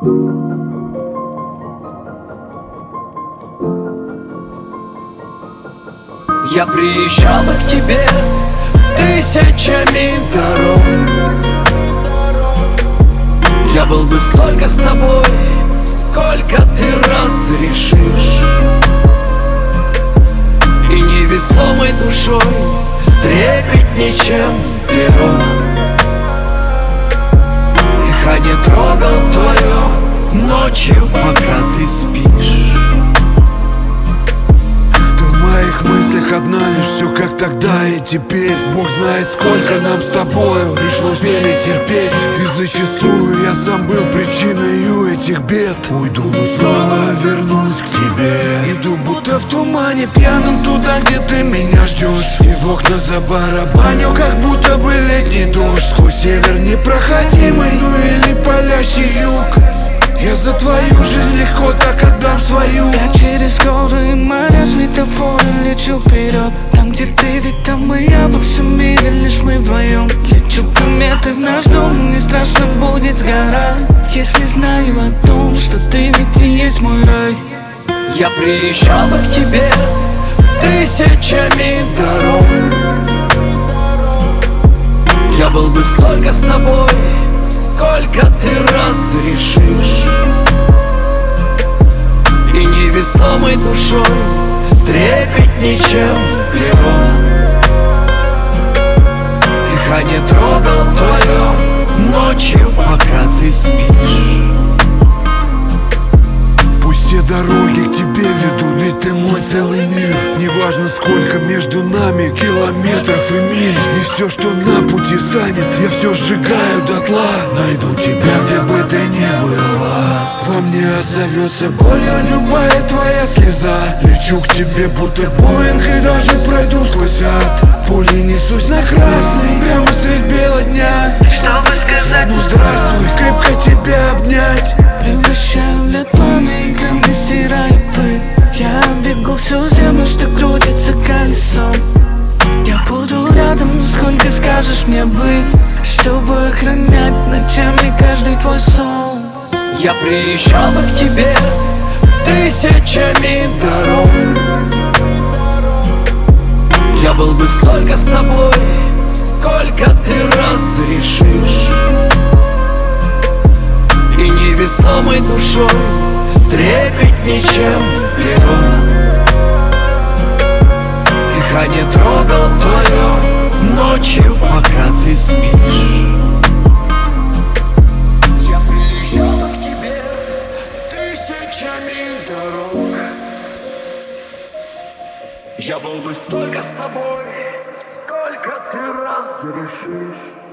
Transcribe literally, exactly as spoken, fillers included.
Я приезжал бы к тебе тысячами дорог. Я был бы столько с тобой, сколько ты раз решишь. И невесомой душой трепетней, чем перо. Дыхание трогал твое ночью, пока ты спишь. В моих мыслях одна лишь все как тогда и теперь. Бог знает, сколько нам с тобою пришлось перетерпеть. И зачастую я сам был причиной этих бед. Уйду, но снова вернусь к тебе. Иду будто в тумане, пьяным туда, где ты меня ждешь. И в окна забарабанил, как будто бы летний дождь. Сквозь север непроходимый, ну или палящий юг. Я за твою жизнь легко так отдам свою. Я через горы и моря светофоры лечу вперед. Там, где ты, ведь там и я, во всем мире лишь мы вдвоем. Лечу кометы в наш дом, не страшно будет сгорать, если знаю о том, что ты ведь и есть мой рай. Я приезжал бы к тебе тысячами дорог. Я был бы столько с тобой, сколько ты раз решишь. И невесомой душой трепетней, чем перо. Дыхание трогал твое ночью, пока ты спишь. Пусть все дороги к тебе ведут, ведь ты мой целый мир. Неважно, сколько между нами километров и миль. И все, что на пути встанет, я все сжигаю дотла. Найду тебя, где бы ты ни была. Во мне отзовется болью любая твоя слеза. Лечу к тебе, будто Боинг, и даже пройду сквозь ад. Пули несусь на красный, прямо средь бела дня. Чтобы сказать ну здравствуй, крепко тебя обнять. Превращаю в лед пламя и камни стираю пыль. Я бегу всю землю, что крутится колесом. Я буду рядом, сколько скажешь мне быть, чтобы охранять ночами каждый твой сон. Я приезжал бы к тебе тысячами дорог. Я был бы столько с тобой, сколько ты раз решишь. И невесомой душой трепетней, чем перо. Дыхание трогал твое ночью, пока ты спишь. Я приезжал к тебе тысячами дорог. Я был бы столько с тобой, сколько ты раз решишь.